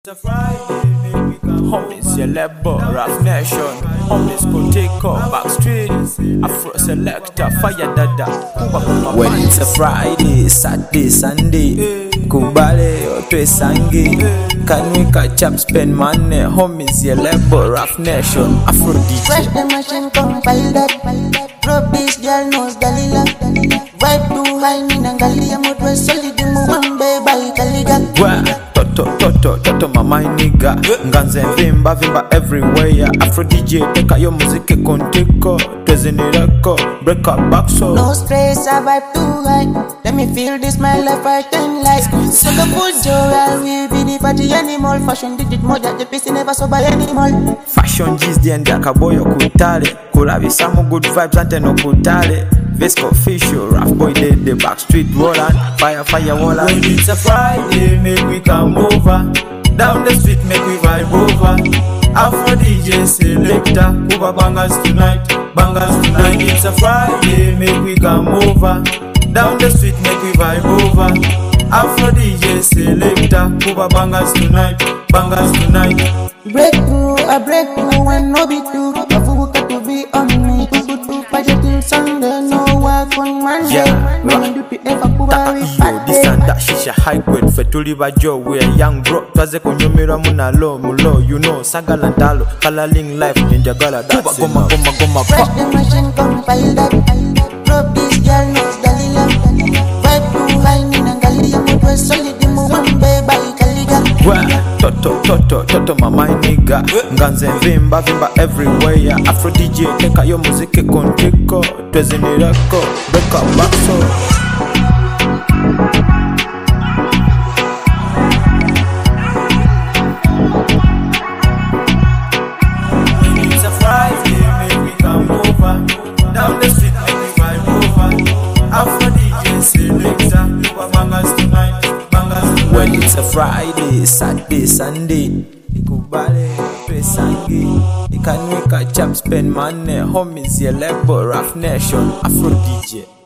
It's a Friday, make we come homies, your label, Rough Nation. Homies go take up backstreet. Afro selector, fire dada. When it's a Friday, Saturday, Sunday, Kubale or Twesangi. Can we catch up, spend money? Homies, your label, Rough Nation. Afro DJ. Fresh the machine, compile that. Drop this girl knows Dalila. Vibe too high, Ninangali, I'm with solid, Muambe by Kaliga. Toto mama nigga Nganze vimba everywhere Afro DJ teka yo muziki kontiko Twezinireko break up back so No stress, I vibe too high. Let me feel this, my life I can like. So the full joy, we be the party animal. Fashion did it more than the piece never so by animal. Fashion G's the ndi akaboyo kutale Kulabisamu good vibes ante no kutale Vesco official, Rough Boy dead the backstreet rolling Fire roller. When it's a Friday, make we come over Down the street, make we vibe over Afro DJ selector, Kuba bangers tonight. When it's a Friday, make we come over Down the street, make we vibe over Afro DJ selector, Kuba bangers tonight. Breakthrough, I break through when no be too. I forgot to be on me. Party till Sunday, no work on Monday. Yeah, no duty ever Kuba we this and that shisha high grade fetuli bajo. We a young bro, twaze kunyumira muna low mulo. You know, sagala ndalo, coloring life, ninjagala that's Kuba goma Fresh the machine, compile that. Drop this girl knows Dalila. Vibe too high, Ninangali, I'm with solid, Muambe by Kaliga. Toto mama nigga Nganze vimba everywhere Afro DJ teka yo muziki kontiko Twezinireko break up back so It's a Friday, make we come over Down the street, make we vibe over Afro DJ selector, Kuba bangers tonight. When it's a Friday, Saturday, Sunday, Kubale, Twesangi. You can make a chap spend money. Homies, your label, Rough Nation, Afro DJ.